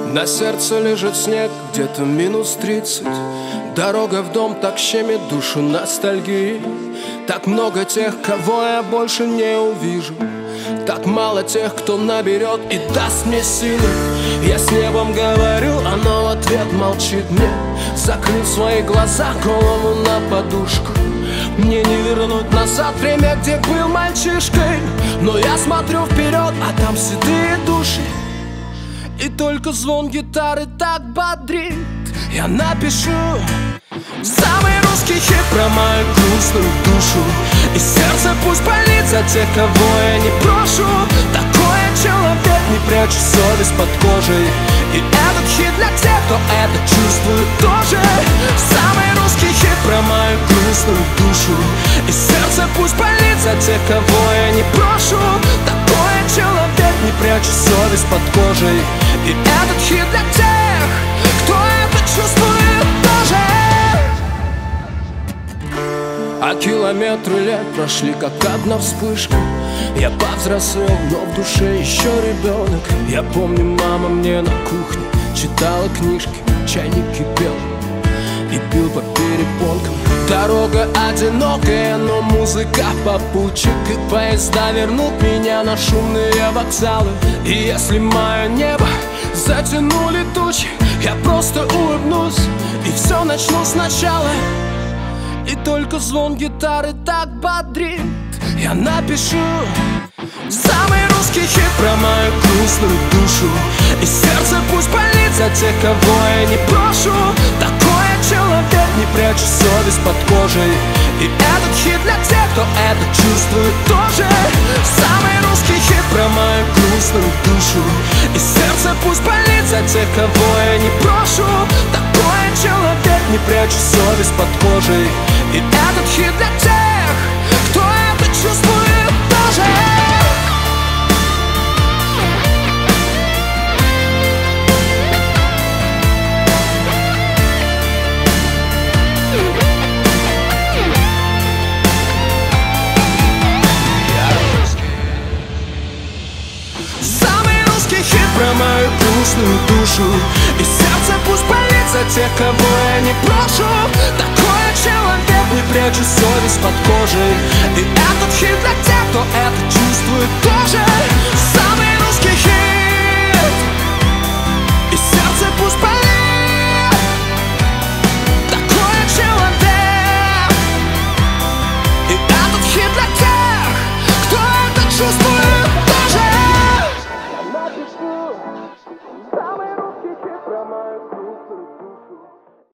На сердце лежит снег, где-то -30. Дорога в дом так щемит душу ностальгии. Так много тех, кого я больше не увижу. Так мало тех, кто наберет и даст мне силы. Я с небом говорю, оно в ответ молчит мне, закрыв свои глаза, голову на подушку. Мне не вернуть назад время, где был мальчишкой, но я смотрю вперед, а там седые души. И только звон гитары так бодрит. Я напишу самый русский хит про мою грустную душу. И сердце пусть болит за тех, кого я не брошу. Такой я человек, не прячу совесть под кожей. И этот хит для тех, кто это чувствует тоже. Самый русский хит про мою грустную душу. И сердце пусть болит за тех, кого я не брошу. Такой я человек, не прячу совесть под кожей. И этот хит для тех, кто это чувствует тоже. А километры лет прошли, как одна вспышка. Я повзрослел, но в душе еще ребенок. Я помню, мама мне на кухне читала книжки, чайник кипел и бил по перепонкам. Дорога одинокая, но музыка попутчик. И поезда вернут меня на шумные вокзалы. И если мое небо затянули тучи, я просто улыбнусь и все начну сначала. И только звон гитары так бодрит. Я напишу самый русский хит про мою грустную душу. И сердце пусть болит за тех, кого я не брошу. Такой я человек, не прячу совесть под кожей. И этот хит для тех, кто это чувствует тоже. Самый русский хит про мою грустную душу. И сердце пусть болит за тех, кого я не брошу. Такой я человек, не прячу совесть под кожей. И этот хит для тех, кто это чувствует тоже. Самый русский хит про мою грустную душу. И сердце пусть болит за тех, кого я не брошу. Такой я человек, не прячу совесть под кожей. И этот хит для тех, кто это чувствует тоже. Самый